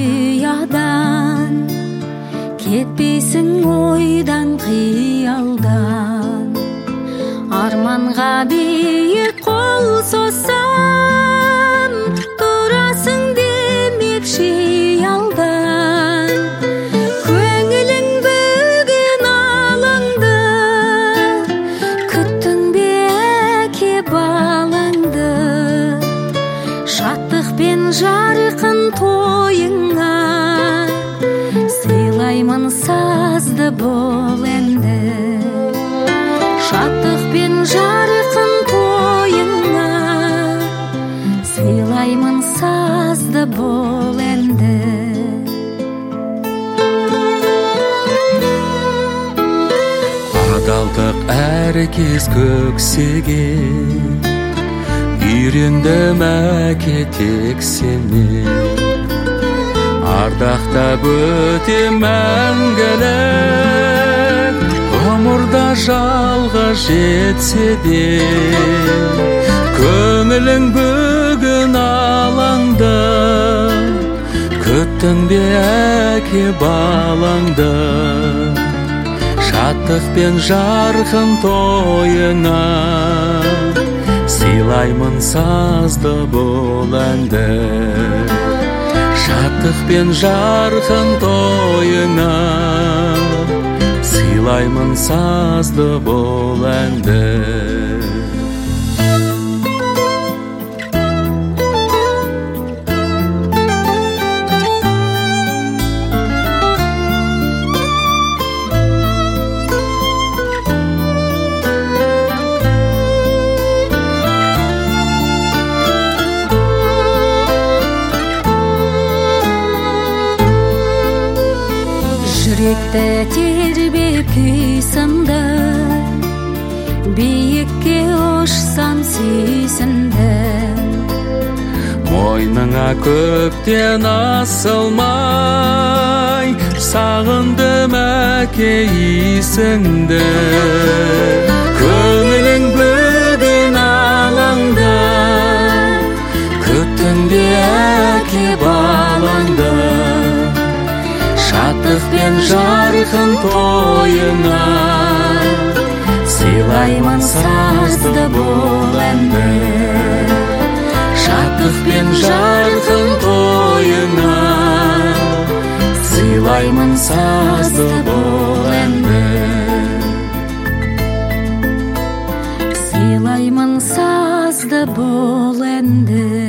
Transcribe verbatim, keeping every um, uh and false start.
риядан, кетпейсің ойдан қиялдан. Арманға биік қол созсам, тұрасың демекші алдан. Көңілің бүгін алаңды, күттің бе әке балаңды. Шаттық пен жарқын тойыңа, сыйлаймын сазды бол енді. Шаттық пен жарқын тойыңа, сыйлаймын сазды бол енді. Адалдық әркез көксеге, үйрендім әке тек сенен. Ардақтап өтем мәңгілік, ғұмырда жалға жетсе де. Көңілің бүгін алаңды, күттің бе әке балаңды. Шаттық пен жарқын тойыңа, сыйлаймын сазды бол әнді. Шаттық пен жарқын тойыңа, сыйлаймын сазды бол әнді. Жүректі тербеп күй сынды, биікке ұшсам сүйсіндім. Мойныңа көптен асылмай, сағындым әке исіңді. Көңілің бүгін алаңды, күттің бе әке балаңды. Шаттық пен жарқын тойыңа, сыйлаймын сазды бол әнді. Шаттық пен жарқын тойыңа, сыйлаймын сазды бол әнді. Сыйлаймын сазды бол әнді.